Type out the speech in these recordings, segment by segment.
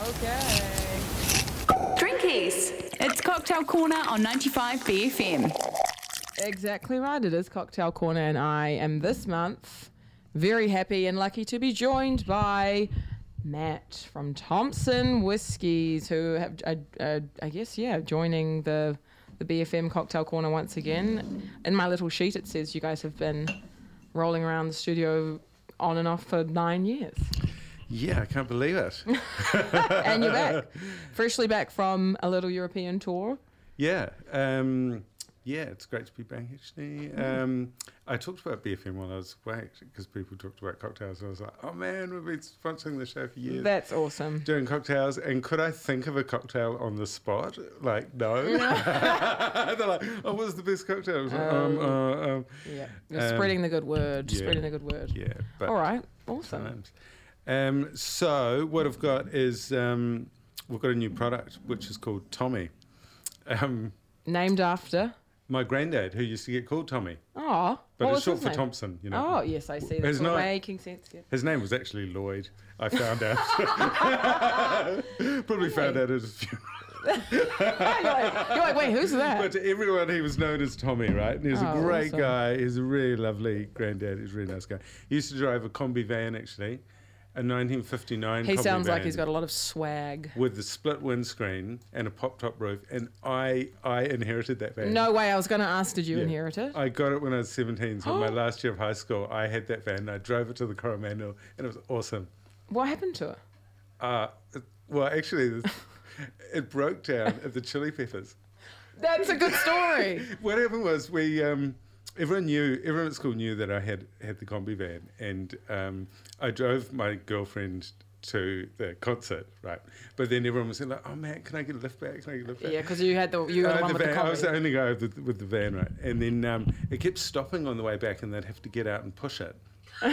Okay. Drinkies. It's Cocktail Corner on 95 BFM. Exactly right. It is Cocktail Corner, and I am this month very happy and lucky to be joined by Matt from Thompson Whiskies, who have, joining the BFM Cocktail Corner once again. In my little sheet, it says you guys have been rolling around the studio on and off for 9 years. Yeah, I can't believe it. And you're back. Freshly back from a little European tour. Yeah. It's great to be back, actually. I talked about BFM while I was away, because people talked about cocktails. And I was like, oh, man, we've been sponsoring the show for years. That's awesome. Doing cocktails. And could I think of a cocktail on the spot? Like, no. They're like, oh, what's the best cocktail? I was like, Yeah. You're spreading the good word. Yeah. Spreading the good word. Yeah. But all right. Awesome. Sometimes. So what I've got is we've got a new product, which is called Tommy. Named after? My granddad, who used to get called Tommy. Oh, but it's short for Thompson, you know. Oh, yes, I see. That's making sense. Yeah. His name was actually Lloyd, I found out. Probably found out at his funeral. You're like, wait, who's that? But to everyone, he was known as Tommy, right? And he's a great awesome. guy. He's a really lovely granddad. He's a really nice guy. He used to drive a combi van, actually. A 1959 He combi sounds like van he's got a lot of swag. with the split windscreen and a pop-top roof, and I inherited that van. No way, I was going to ask, did you Yeah. inherit it? I got it when I was 17, so my last year of high school, I had that van, and I drove it to the Coromandel, and it was awesome. What happened to it? Well, actually, it broke down at the Chili Peppers. That's a good story. What happened was everyone at school knew that I had the combi van, and I drove my girlfriend to the concert, right? But then everyone was like, "Oh man, can I get a lift back? Can I get a lift back?" Yeah, because you were the one with the van. combi. I was the only guy with the van, right? And then it kept stopping on the way back, and they'd have to get out and push it.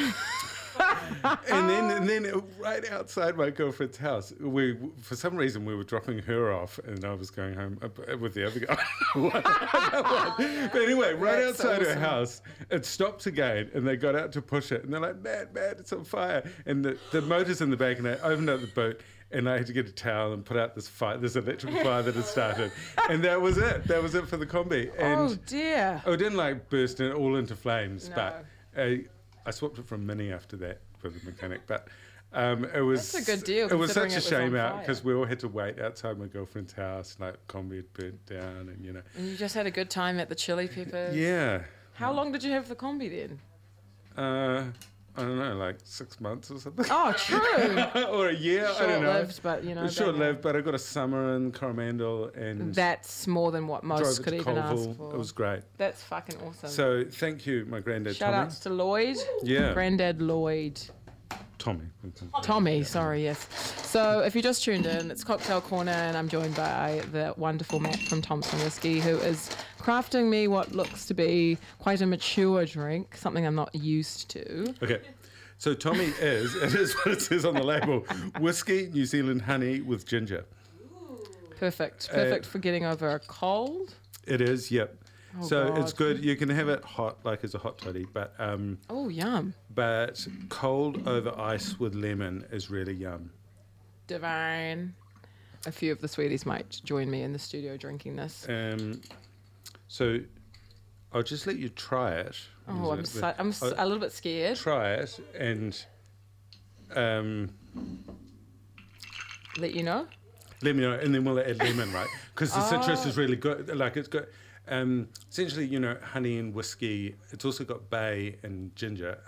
and then right outside my girlfriend's house, for some reason we were dropping her off, and I was going home with the other guy. But anyway, right That's outside her awesome. house, it stopped again, and they got out to push it, and they're like, "Man, it's on fire!" And the motor's in the back, and I opened up the boot, and I had to get a towel and put out this electrical fire that had started, and that was it. That was it for the combi. And Oh, dear. it didn't burst all into flames, No. but I swapped it from Mini after that for the mechanic. But it was That's a good deal, It was such considering a it was shame on out fire. because we all had to wait outside my girlfriend's house. Combi had burnt down, and And you just had a good time at the Chili Peppers. yeah. How long did you have the combi then? I don't know, 6 months or something. Oh, true. Or a year, I don't know. Short-lived, but It was short-lived, but I got a summer in Coromandel and That's more than what most drove could it to even ask Colville. for. It was great. That's fucking awesome. So thank you, my granddad Shout Tommy. outs to Lloyd. Yeah. Granddad Lloyd. Tommy, sorry, yes. So if you just tuned in, it's Cocktail Corner, and I'm joined by the wonderful Matt from Thompson Whiskey, who is crafting me what looks to be quite a mature drink, something I'm not used to. Okay. So Tommy it is what it says on the label, whiskey, New Zealand honey with ginger. Perfect for getting over a cold. It is, yep. Oh, So God. it's good. You can have it hot, as a hot toddy, but Oh, yum. cold over ice with lemon is really yum. Divine. A few of the sweeties might join me in the studio drinking this. So I'll just let you try it. Oh, I'm a little bit scared. Try it and Let you know. let me know, and then we'll add lemon, right? Because the citrus is really good. It's got essentially, honey and whiskey. It's also got bay and ginger.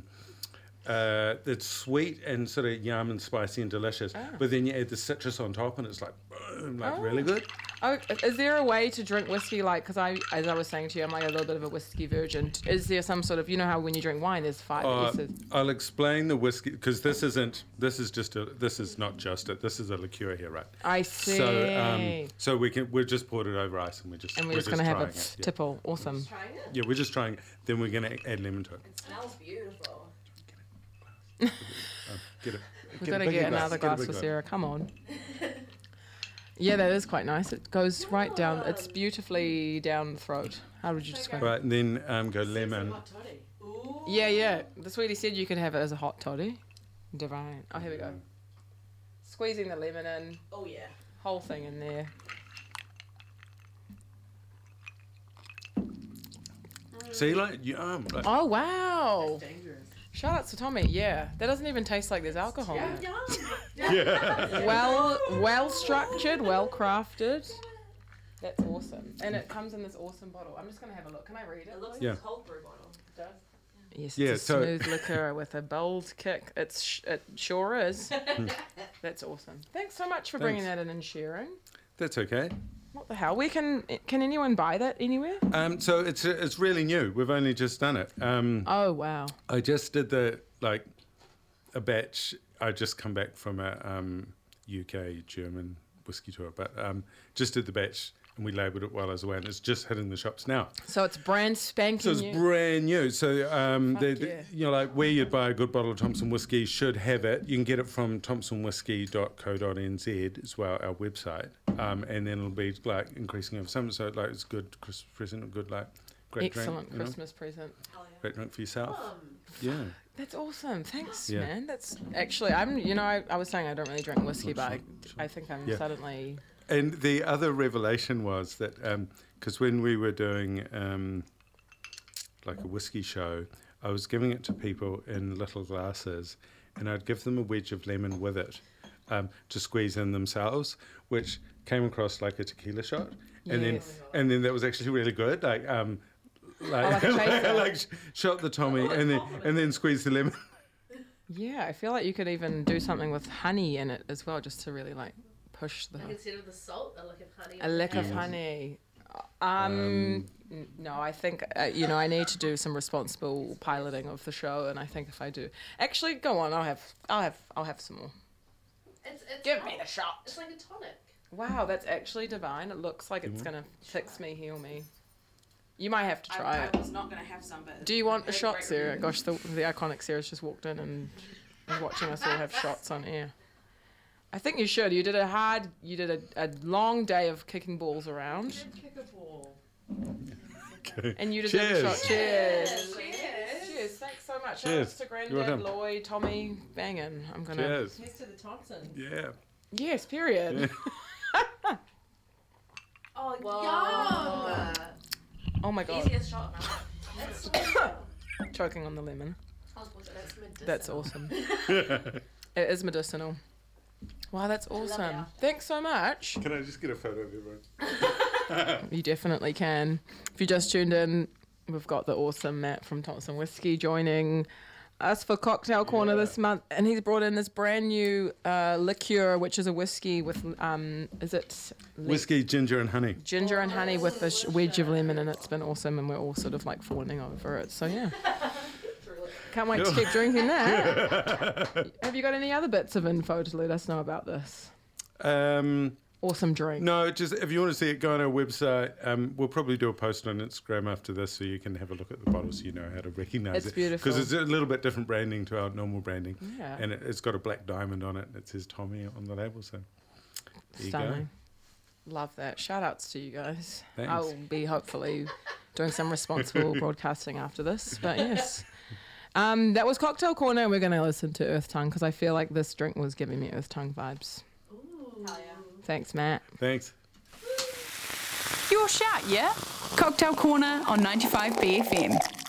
It's sweet and sort of yum and spicy and delicious. But then you add the citrus on top, and it's boom, really good. Oh, is there a way to drink whiskey as I was saying to you, I'm a little bit of a whiskey virgin. Is there some sort of, how when you drink wine, there's 5 pieces? I'll explain the whiskey because this is not just it. This is a liqueur here, right? I see. So we've just poured it over ice, and we're just going to have a trying it. Yeah. tipple. Awesome. Trying it? Yeah, we're just trying it. Then we're going to add lemon to it. It smells beautiful. Get it. We've got to get another glass for Sarah. Come on. Yeah, that is quite nice. It goes right down. It's beautifully down the throat. How would you describe it? Right, and then go lemon. Hot toddy. Ooh. Yeah. The sweetie said you could have it as a hot toddy. Divine. Oh, here we go. squeezing the lemon in, Oh yeah. whole thing in there. See, like, yum. Like, Oh, wow. Dangerous. Shout out to Tommy. Yeah, that doesn't even taste like there's alcohol in it. yeah. Well structured, well crafted. That's awesome. And it comes in this awesome bottle. I'm just going to have a look. Can I read it? It looks Yeah. like a cold brew bottle. It does. Yes, Yeah, it's a so- smooth liquor with a bold kick. It sure is. That's awesome. Thanks so much for bringing Thanks. that in and sharing. That's okay. What the hell? Can anyone buy that anywhere? So it's really new. We've only just done it. Oh wow. I just did a batch. I just come back from a UK German whiskey tour, but just did the batch and we labelled it while I was away, and it's just hitting the shops now. So it's brand spanking So it's new. brand new. So yeah. you know, like where you'd buy a good bottle of Thompson whiskey should have it. You can get it from thompsonwhiskey.co.nz as well, our website, and then it'll be like increasing over summer. So like it's good Christmas present, a good like great Excellent drink, you know? Christmas present. Great drink for yourself. Yeah. That's awesome. Thanks, Yeah. man. That's actually I was saying I don't really drink whiskey, but I think I'm Yeah. suddenly. And the other revelation was that because when we were doing like a whiskey show, I was giving it to people in little glasses, and I'd give them a wedge of lemon with it to squeeze in themselves, which came across like a tequila shot, and Yes. then that was actually really good. Like like a chaser. like shot the Tommy and then squeeze the lemon. Yeah, I feel like you could even do something with honey in it as well, just to really like push the Like instead of the salt, a lick of honey. a lick of honey. No, I think I need to do some responsible piloting of the show, and I think if I do, actually, go on. I'll have some more. It's Give me the shot. It's like a tonic. Wow, that's actually divine. It looks like it's gonna fix me, heal me. You might have to try I it. was not going to have some, but... Do you want a shot, Sarah? Gosh, the iconic Sarah's just walked in and is watching us all have shots on air. I think you should. You did a long day of kicking balls around, Kick a ball. Okay. and you deserve a shot. Cheers. Cheers. Cheers. Thanks so much. Cheers. Shout out to You're Granddad, welcome. Lloyd, Tommy, banging. I'm gonna. Cheers. Here's to the Thompsons. Yeah. Yes. Period. Oh, Whoa. yum! Oh my god. Easiest shot now. That's Choking on the lemon. medicinal. That's awesome. It is medicinal. Wow, that's awesome. it. Thanks so much. Can I just get a photo of everyone? You definitely can. If you just tuned in, we've got the awesome Matt from Thompson Whiskey joining us for Cocktail Corner this month, and he's brought in this brand new liqueur, which is a whiskey with Whiskey, ginger, and honey. ginger and honey with a wedge of lemon, and it's been awesome, and we're all sort of like fawning over it. So yeah, can't wait to keep drinking that. Have you got any other bits of info to let us know about this awesome drink? No, just if you want to see it, go on our website. We'll probably do a post on Instagram after this, so you can have a look at the bottle, so you know how to recognise it. It's beautiful. because it's a little bit different branding to our normal branding. Yeah. And it's got a black diamond on it. It says Tommy on the label. So there you Stunning. Love that. Shout outs to you guys. Thanks. I'll be hopefully doing some responsible broadcasting after this. But yes. That was Cocktail Corner, and we're going to listen to Earth Tongue because I feel like this drink was giving me Earth Tongue vibes. Hell yeah. Thanks, Matt. Thanks. Your shout, yeah? Cocktail Corner on 95 BFM.